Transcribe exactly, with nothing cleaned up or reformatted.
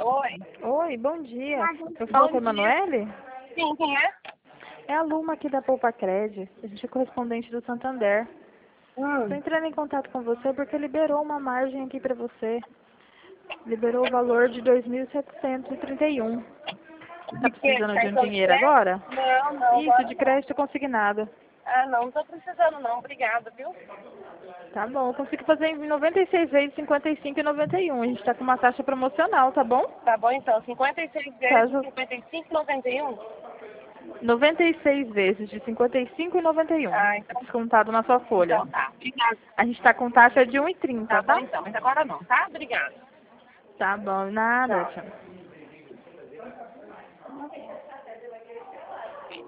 Oi. Oi, bom dia. Eu falo Bom com a dia. Emanuele? Sim, quem é? É a Luma aqui da Poupa Cred. A gente é correspondente do Santander. Estou Hum. entrando em contato com você porque liberou uma margem aqui para você. Liberou o valor de dois mil setecentos e trinta e um. Tá De quê? De precisando de um cartão de dinheiro crédito? agora? Não, não, Isso, agora de não. crédito consignado. Ah, não, não tô precisando não. Obrigada, viu? Tá bom, eu consigo fazer em noventa e seis vezes cinquenta e cinco e noventa e um. A gente tá com uma taxa promocional, tá bom? Tá bom, então. cinquenta e seis vezes de Caso cinquenta e cinco e noventa e um? noventa e seis vezes de cinquenta e cinco e noventa e um. Ah, então, Descontado na sua folha. então tá. Obrigada. A gente tá com taxa de um e Tá trinta, bom, tá? então. Mas agora não, tá? Obrigada. Tá bom, nada, Tchau. tchau.